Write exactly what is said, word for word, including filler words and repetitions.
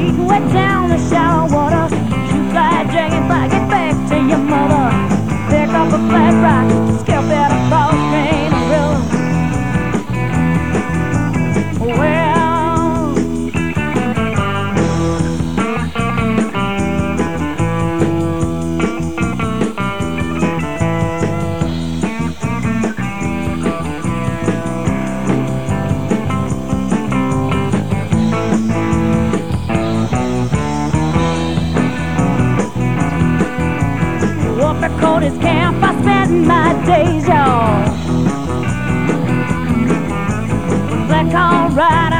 creek, wet down the shallow water. Shoot fly, dragonfly, get back to your mother. Pick up a flat rock, skip at a false train river. Well, Cody's camp, I spend my days, y'all. Black all right.